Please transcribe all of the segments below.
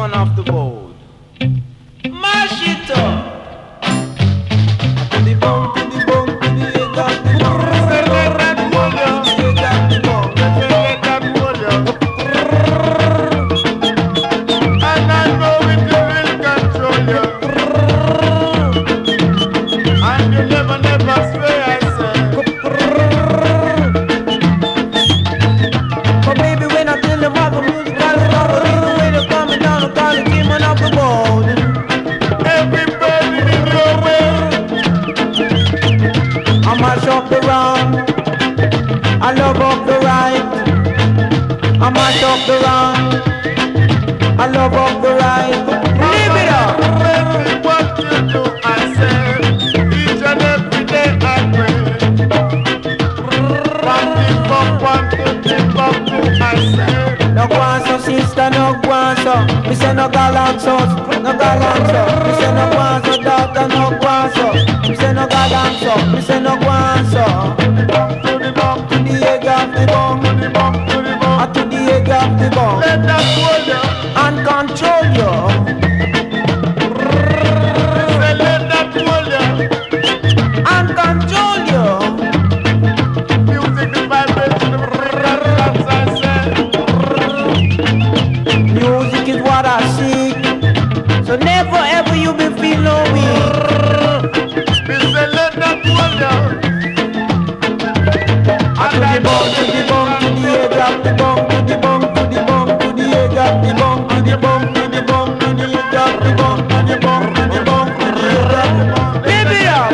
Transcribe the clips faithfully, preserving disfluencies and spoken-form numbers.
man off the board. Mash it up. To the bone, to the bone, to the edge of the bone. Let that hold ya. To the edge of the bone. Let that hold ya. And I know it will control ya. And you never, never sway, I say. But baby, when I tell them about the music, I love the reason when you're coming down, I'm calling demon off the board. Everybody in your way. I mash up the wrong, I love up the right. I mash up the wrong, I love up the right. Leave it up. What you do, I say. Each and every day I pray. From the bump, one to the bump, I say. No guanso, sister, no guanso. Me say no galanzo, no galanzo. Me say no guanso, daughter, no guanso. Me say no galanzo, me say no guanso. To the bump, to the egg of the bone, to the bump, to the bump, to the egg of the bone. Let that hold you and control you. Say let that hold you and control you. Music is vibration, as I said. Music is what I seek. So never ever you be feel no weak. Me say let that hold you. To the bone, to the bone, to the edge of the bone, to the bone, to the bone, to the edge of the bone, to the bone, to the bone, to the edge of the bone, to the bone, to the bone, to the edge of the bone. Baby up.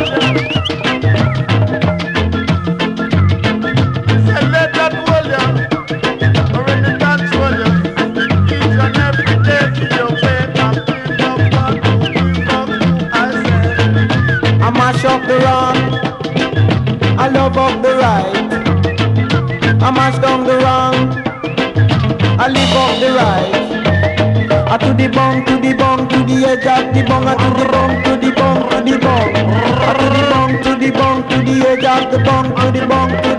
Say let that hold you, already control you. Each and every day to your way, I'm feeling up one, two, three, four, I say. I mash up the wrong, I love up the right. I mash down the wrong, I live up the right. I to the bone, to the bone, to the edge of the bone. I to the bone, to the bone, to the bone. I to the bone, to the bone, to the edge of the bone, to the bone, to